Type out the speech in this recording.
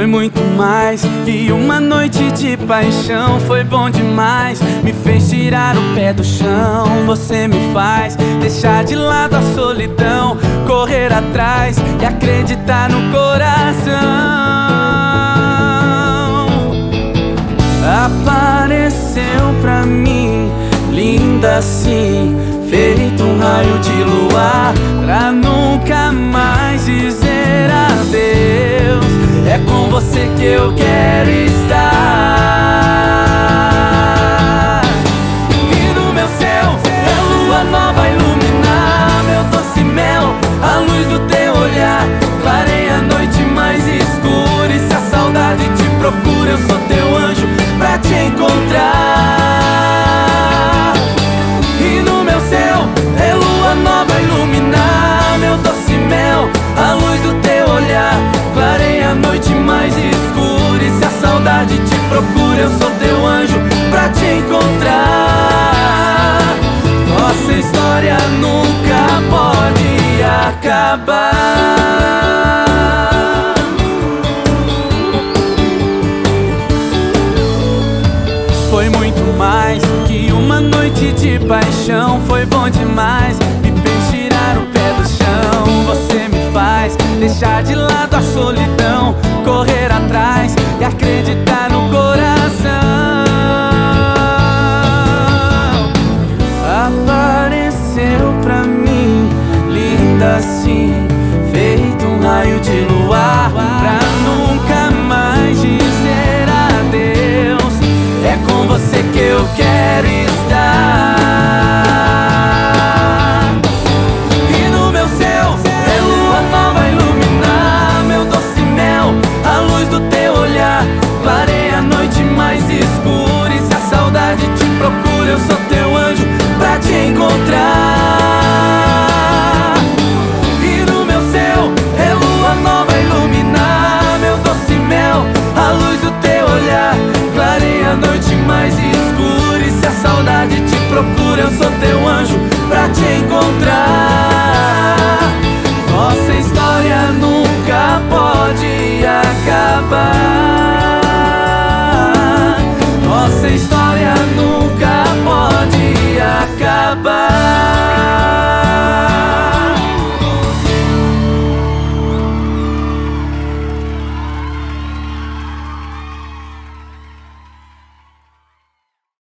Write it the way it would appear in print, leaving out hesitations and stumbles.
Foi muito mais que uma noite de paixão. Foi bom demais, me fez tirar o pé do chão. Você me faz deixar de lado a solidão, correr atrás e acreditar no coração. Apareceu pra mim, linda assim, feito um raio de luar, pra nunca mais dizer adeus. É com você que eu quero estar. E no meu céu é lua nova a iluminar meu doce mel. A luz do teu olhar clareia a noite mais escura. E se a saudade te procura, eu sou teu anjo pra te encontrar. E no meu céu é lua nova a iluminar meu doce mel. A luz do teu olhar clareia a noite mais escura. E se a saudade te procura, eu sou teu anjo pra te encontrar. Nossa história nunca pode acabar. Foi muito mais que uma noite de paixão. Foi bom demais, me fez tirar o pé do chão. Você me faz deixar de lado a solidão, correr atrás e acreditar no coração. Apareceu pra mim, linda assim, feito um raio de luar, pra nunca mais dizer adeus. É com você que eu quero estar. E no meu céu é lua nova a iluminar meu doce mel. A luz do teu olhar clareia a noite mais escura. E se a saudade te procura, eu sou teu anjo pra te encontrar. E no meu céu é lua nova a iluminar meu doce mel. A luz do teu olhar clareia a noite mais escura. E se a saudade te procura, eu sou teu